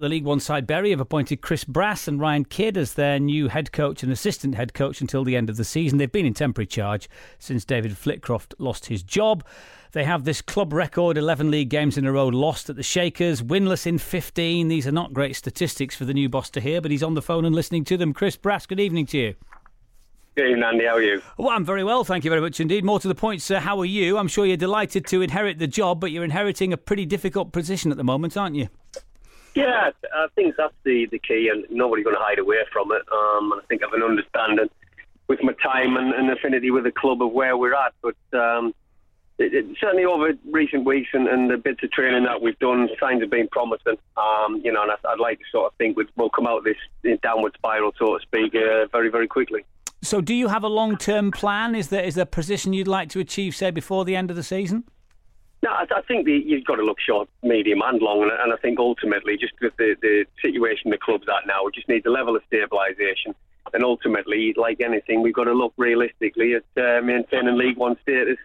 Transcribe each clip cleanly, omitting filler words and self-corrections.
the League One side Bury have appointed Chris Brass and Ryan Kidd as their new head coach and assistant head coach until the end of the season. They've been in temporary charge since David Flitcroft lost his job. They have this club record, 11 league games in a row lost at the Shakers, winless in 15. These are not great statistics for the new boss to hear, but he's on the phone and listening to them. Chris Brass, good evening to you. Good evening, Andy. How are you? Well, I'm very well, thank you very much indeed. More to the point, sir, how are you? I'm sure you're delighted to inherit the job, but you're inheriting a pretty difficult position at the moment, aren't you? Yeah, I think that's the key, and nobody's going to hide away from it. And I think I have an understanding with my time and affinity with the club of where we're at. But certainly over recent weeks and the bits of training that we've done, signs have been promising. And I'd like to sort of think we'll come out of this downward spiral, so to speak, very, very quickly. So do you have a long-term plan? Is there a position you'd like to achieve, say, before the end of the season? No, I think you've got to look short, medium and long, and I think ultimately, just with the situation the club's at now, we just need a level of stabilisation. And ultimately, like anything, we've got to look realistically at maintaining League One status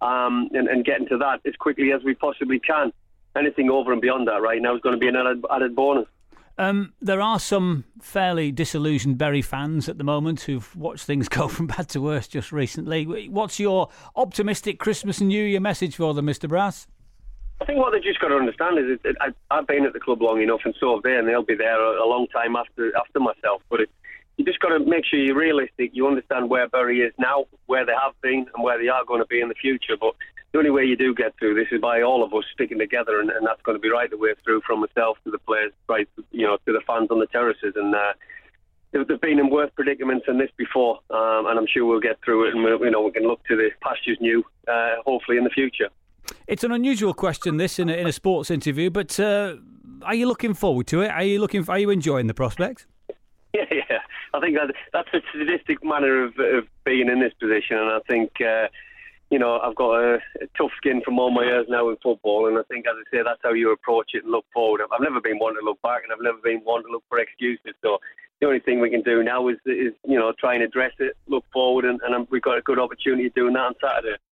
and getting to that as quickly as we possibly can. Anything over and beyond that right now is going to be an added bonus. There are some fairly disillusioned Bury fans at the moment who've watched things go from bad to worse just recently. What's your optimistic Christmas and New Year message for them, Mr. Brass? I think what they've just got to understand is that I've been at the club long enough, and so have they, and they'll be there a long time after myself. But you just got to make sure you're realistic. You understand where Bury is now, where they have been, and where they are going to be in the future. But the only way you do get through this is by all of us sticking together, and that's going to be right the way through, from myself to the players, right, to the fans on the terraces. And they've been in worse predicaments than this before, and I'm sure we'll get through it, and we can look to the pastures new, hopefully in the future. It's an unusual question, this, in a sports interview, but are you looking forward to it? Are you enjoying the prospect? Yeah. I think that's a sadistic manner of being in this position, and I think I've got a tough skin from all my years now in football, and I think, as I say, that's how you approach it and look forward. I've never been one to look back, and I've never been one to look for excuses. So the only thing we can do now is try and address it, look forward, and we've got a good opportunity of doing that on Saturday.